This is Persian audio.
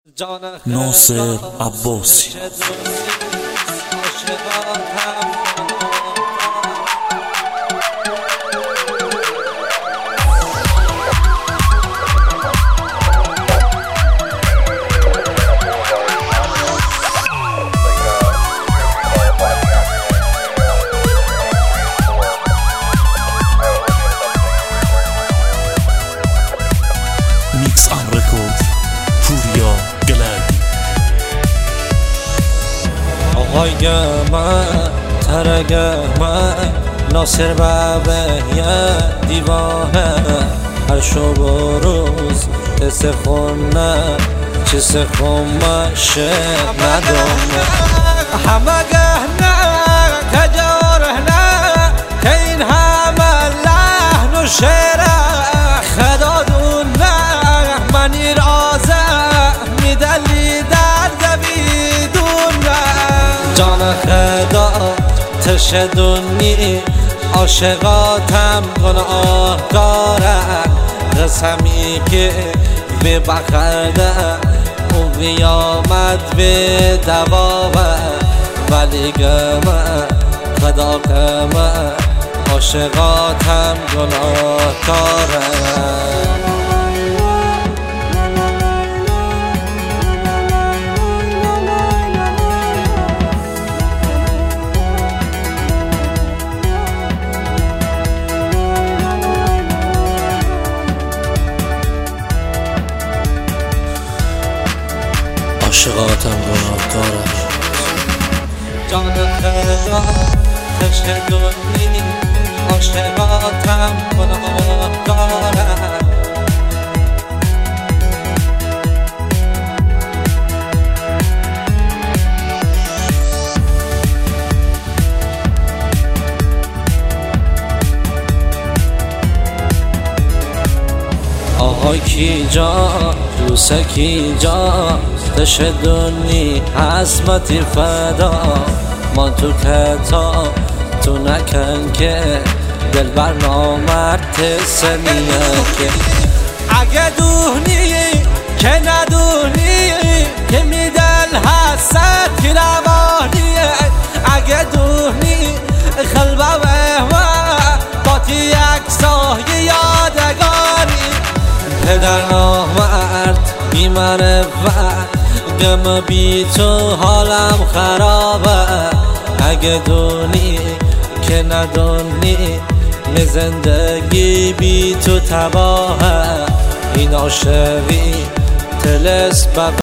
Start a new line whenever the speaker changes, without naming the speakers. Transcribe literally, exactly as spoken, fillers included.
ناصر عباسی. میکس آن رکورد پوریا گلردی.
آقای من ترگ من ناصر بابه یه دیوانه، هر شب و روز دست خونه چیز خمشه ندامه همه گهنه تجاره نه که این همه لحن و شعره خدا دونه منی رازه میدلی درد بیدونه جان خدا تشدونی عاشقاتم گناهکاره قسمی که به بخرده او بیامد به دوابه ولی گمه خدا گمه عاشقاتم گناهکاره.
عاشقاتم گناهکاره.
جان خدا تشدونی عاشقاتم گناهکاره. آهای کی جان دوسته کی جان تشدونی عظمتی فدا ما تو کتا تو نکن که دل بر نامرد سمیه که اگه دونی که ندونی که میدل حسد روانیه اگه دونی خلبه و باتی یک سایه یادگاری پدر نامرد بی معرفت گم بی تو حالم خرابه اگه دونی که ندونی می زندگی بی تو تباهه این عاشقی تلس